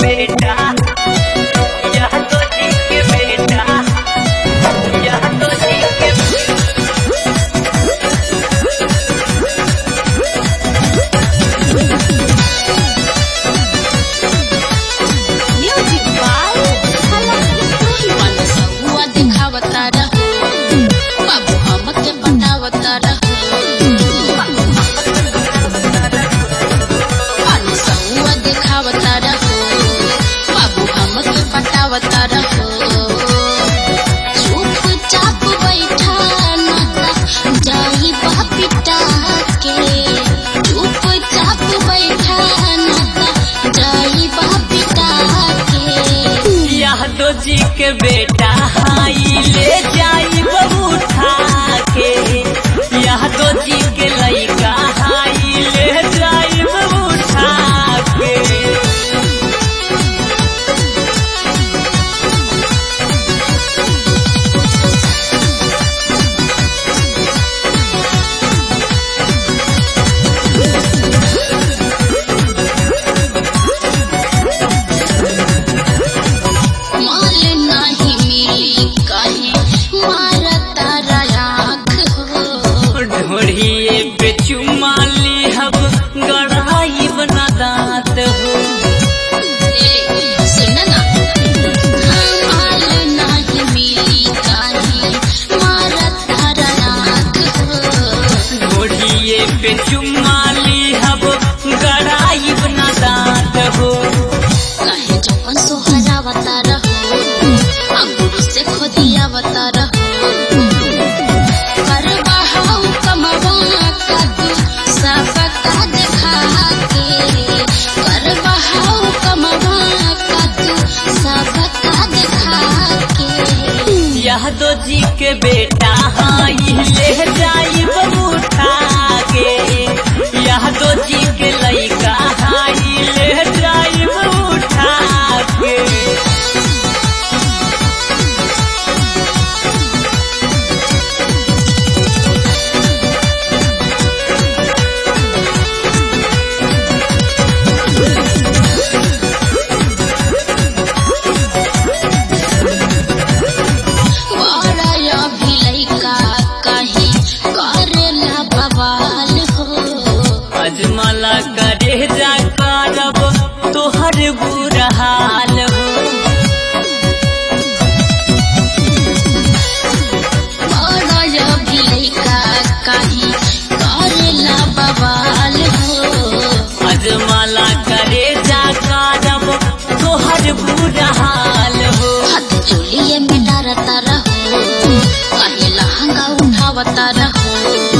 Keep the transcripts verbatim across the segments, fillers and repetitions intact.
बेटा यह तो जी के बेटा यह तो जी के म्यूजिक बाय मन सहुआ दिखावता रहो बाबू हमके बतावता रहो मन सहुआ दिखावता रहो बाबू हमके बतावता रहो चुपचाप बैठा ना जाई बापिटा के चुपचाप बैठा ना जाई बापिटा के यह तो जी के बेटा हाई ले जाई बहू उठा के यह तो जी के लइका हाई ले जाई बहू उठा के माल नाही मिली काहे मारता राख हो ढोढ़िए पे चुमा ली हब गढ़ाई बना दांत हो ए सुन ना हाँ, माल नाही मिली काहे मारता राख हो ढोढ़िए पे चुमा ली हब गढ़ाई बना दांत हो काहे जवन सोहरावता रहो अंगूर से खोदियावता रहो करवा हाउ कमवा कदू सबका देखा के करवा हाउ कमवा कदू सबका देखा के यह दो जी के बेटा हाई ले जाई बहू उठा के यह दो जी के लइका हाई ले जाई बहू उठा के वाराया भी लइका काहे करेला बवाल हो अजमला करे जा करब तोहर बुरा हाल हो वाराया भी लइका काहे करेला बवाल हो अजमला करे जा करब तोहर बुरा हाल हो हाथ चोलिए में डरता रहो काहे लहंगा उठावता रहो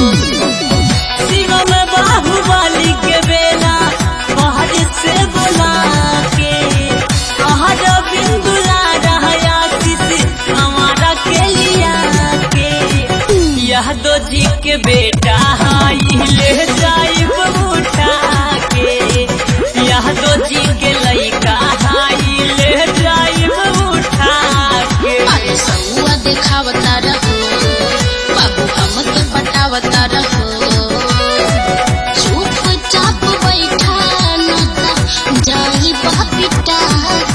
शिवम बाहुबली के बेला बाहर से बुला के हर बिंदुला रहया किसी हमारा के लिया के यह दो जी के बेटा हाई ले जाई बहू उठा के यह दो जी के लइका हाई ले जाई बहू उठा के अरे सहुआ दिखावता रहो बाबू हमके पटावता रहो चुपचाप बैठा ना जाई बापिटा